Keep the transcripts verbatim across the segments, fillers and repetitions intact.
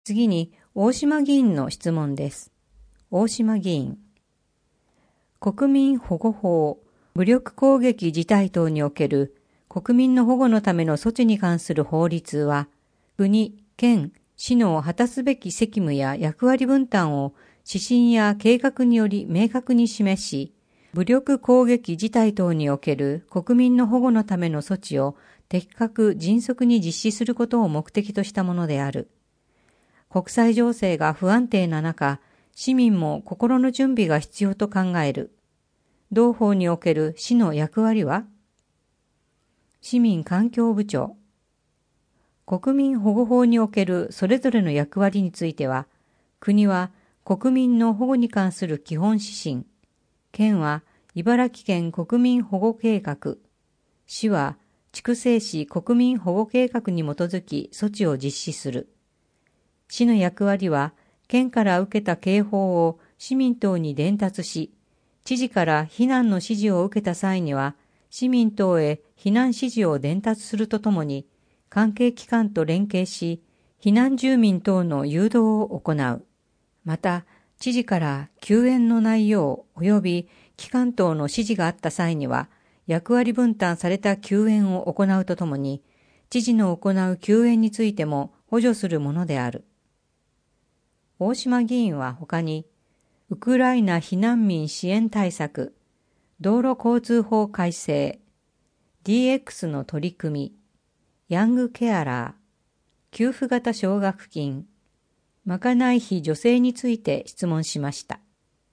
次に、大島議員の質問です。大島議員。国民保護法、武力攻撃事態等における国民の保護のための措置に関する法律は、国、県、市の果たすべき責務や役割分担を指針や計画により明確に示し、武力攻撃事態等における国民の保護のための措置を的確迅速に実施することを目的としたものである。国際情勢が不安定な中、市民も心の準備が必要と考える。同法における市の役割は？市民環境部長。国民保護法におけるそれぞれの役割については、国は国民の保護に関する基本指針、県は茨城県国民保護計画、市は筑西市国民保護計画に基づき措置を実施する。市の役割は、県から受けた警報を市民等に伝達し、知事から避難の指示を受けた際には、市民等へ避難指示を伝達するとともに、関係機関と連携し、避難住民等の誘導を行う。また、知事から救援の内容及び機関等の指示があった際には、役割分担された救援を行うとともに、知事の行う救援についても補助するものである。大島議員は他に、ウクライナ避難民支援対策、道路交通法改正、ディーエックス の取り組み、ヤングケアラー、給付型奨学金、まかない費助成について質問しました。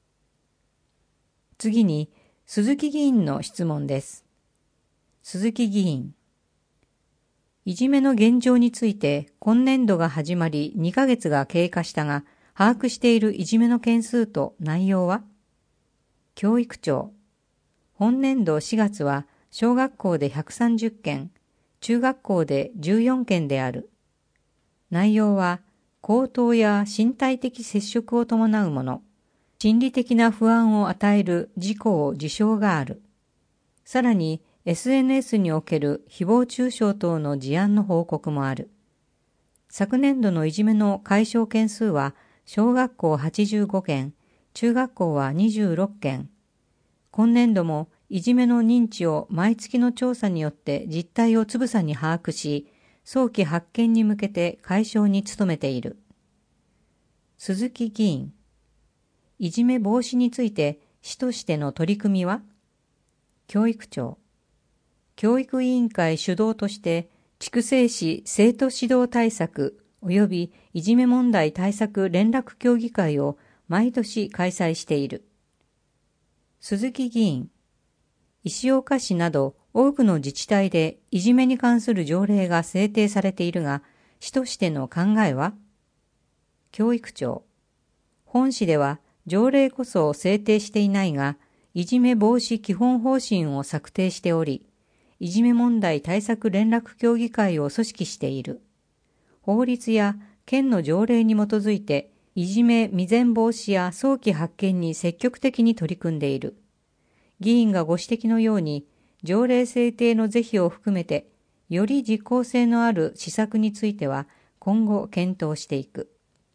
次に、鈴木議員の質問です。鈴木議員。いじめの現状について今年度が始まりにかげつが経過したが、把握しているいじめの件数と内容は？教育長。本年度しがつは小学校でひゃくさんじゅっけん、中学校でじゅうよんけんである。内容は、口頭や身体的接触を伴うもの、心理的な不安を与える事項、事象がある。さらに、エスエヌエス における誹謗中傷等の事案の報告もある。昨年度のいじめの解消件数は、小学校はちじゅうごけん、中学校はにじゅうろっけん。今年度もいじめの認知を毎月の調査によって実態をつぶさに把握し、早期発見に向けて解消に努めている。鈴木議員。いじめ防止について市としての取り組みは？教育長。教育委員会主導として筑西市生徒指導対策及びいじめ問題対策連絡協議会を毎年開催している。鈴木議員。石岡市など多くの自治体でいじめに関する条例が制定されているが、市としての考えは？教育長。本市では条例こそ制定していないが、いじめ防止基本方針を策定しており、いじめ問題対策連絡協議会を組織している。法律や県の条例に基づいて、いじめ未然防止や早期発見に積極的に取り組んでいる。議員がご指摘のように、条例制定の是非を含めて、より実効性のある施策については、今後検討していく。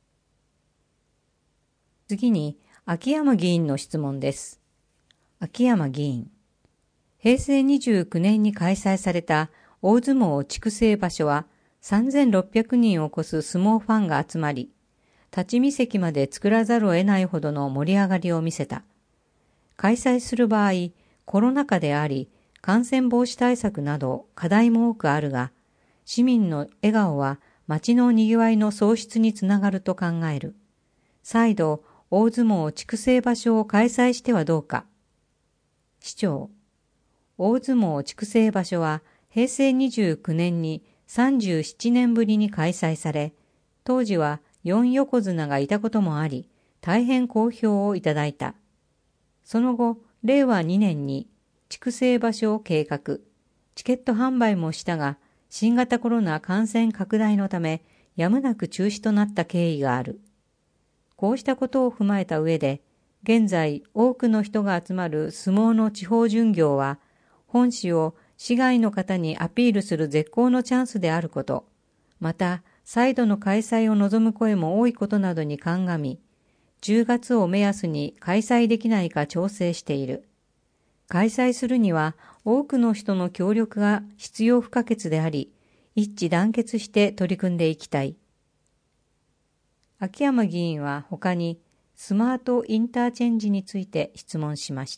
次に、秋山議員の質問です。秋山議員。へいせいにじゅうきゅうねんに開催された大相撲筑西場所は、さんぜんろっぴゃくにんを超す相撲ファンが集まり、立ち見席まで作らざるを得ないほどの盛り上がりを見せた。開催する場合、コロナ禍であり、感染防止対策など課題も多くあるが、市民の笑顔は街の賑わいの創出につながると考える。再度、大相撲筑西場所を開催してはどうか。市長。大相撲筑西場所は、へいせいにじゅうきゅうねんにさんじゅうななねんぶりに開催され、当時はよん横綱がいたこともあり、大変好評をいただいた。その後、れいわにねんに筑西場所を計画、チケット販売もしたが、新型コロナ感染拡大のため、やむなく中止となった経緯がある。こうしたことを踏まえた上で、現在多くの人が集まる相撲の地方巡業は、本市を市外の方にアピールする絶好のチャンスであること、また再度の開催を望む声も多いことなどに鑑み、じゅうがつを目安に開催できないか調整している。開催するには多くの人の協力が必要不可欠であり、一致団結して取り組んでいきたい。秋山議員は他にスマートインターチェンジについて質問しました。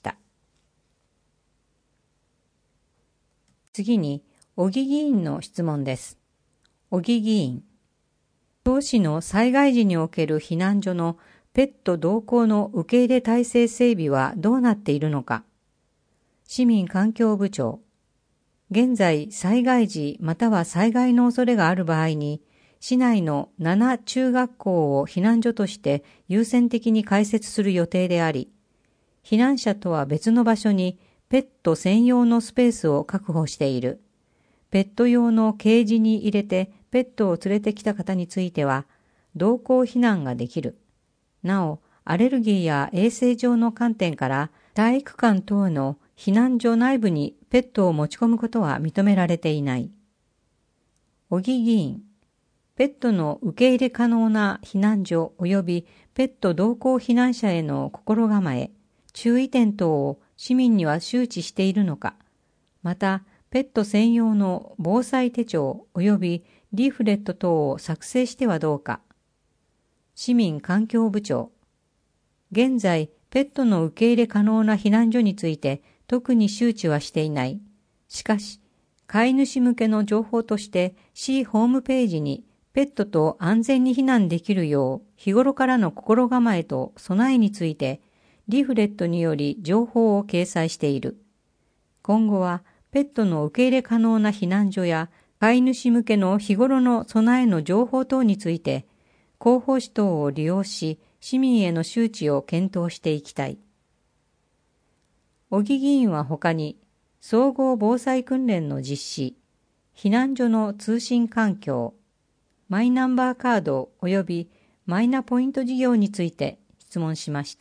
次に、小木議員の質問です。小木議員。当市の災害時における避難所のペット同行の受け入れ体制整備はどうなっているのか。市民環境部長。現在、災害時または災害の恐れがある場合に、市内のなな中学校を避難所として優先的に開設する予定であり、避難者とは別の場所にペット専用のスペースを確保している。ペット用のケージに入れてペットを連れてきた方については、同行避難ができる。なお、アレルギーや衛生上の観点から体育館等の避難所内部にペットを持ち込むことは認められていない。小木議員。ペットの受け入れ可能な避難所及びペット同行避難者への心構え、注意点等を市民には周知しているのか、また、ペット専用の防災手帳及びリーフレット等を作成してはどうか。市民環境部長。現在、ペットの受け入れ可能な避難所について特に周知はしていない。しかし、飼い主向けの情報として市ホームページにペットと安全に避難できるよう日頃からの心構えと備えについてリーフレットにより情報を掲載している。今後はペットの受け入れ可能な避難所や飼い主向けの日頃の備えの情報等について広報誌等を利用し市民への周知を検討していきたい。小木議員は他に総合防災訓練の実施、避難所の通信環境、マイナンバーカード及びマイナポイント事業について質問しました。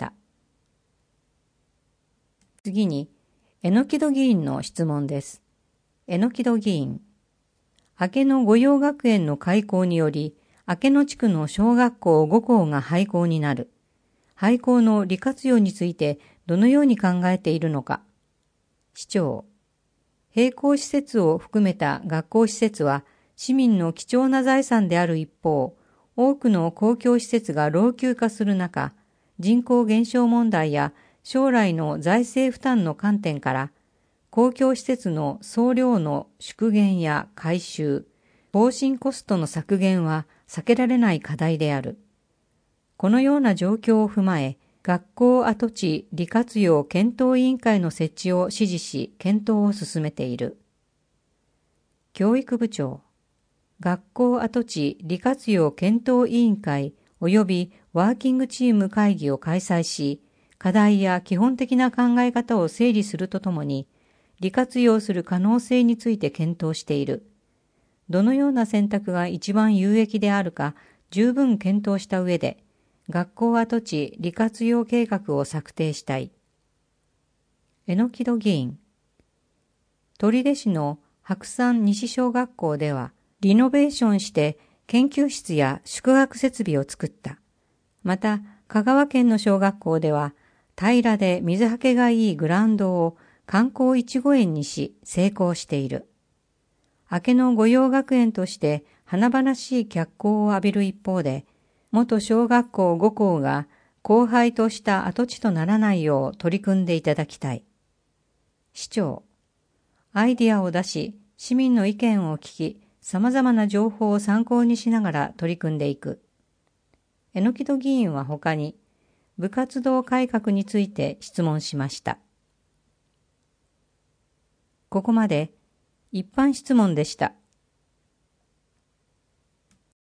次に、榎戸議員の質問です。榎戸議員。明野御用学園の開校により、明野地区の小学校ご校が廃校になる。廃校の利活用についてどのように考えているのか。市長。閉校施設を含めた学校施設は、市民の貴重な財産である一方、多くの公共施設が老朽化する中、人口減少問題や将来の財政負担の観点から、公共施設の総量の縮減や改修、更新コストの削減は避けられない課題である。このような状況を踏まえ、学校跡地利活用検討委員会の設置を指示し、検討を進めている。教育部長。学校跡地利活用検討委員会及びワーキングチーム会議を開催し、課題や基本的な考え方を整理するとともに、利活用する可能性について検討している。どのような選択が一番有益であるか十分検討した上で、学校跡地利活用計画を策定したい。榎戸議員。取手市の白山西小学校では、リノベーションして研究室や宿泊設備を作った。また、香川県の小学校では、平らで水はけがいいグラウンドを観光いちご園にし成功している。明野御用学園として華々しい脚光を浴びる一方で、元小学校ご校が荒廃とした跡地とならないよう取り組んでいただきたい。市長。アイディアを出し、市民の意見を聞き、様々な情報を参考にしながら取り組んでいく。榎戸議員は他に、部活動改革について質問しました。ここまで一般質問でした。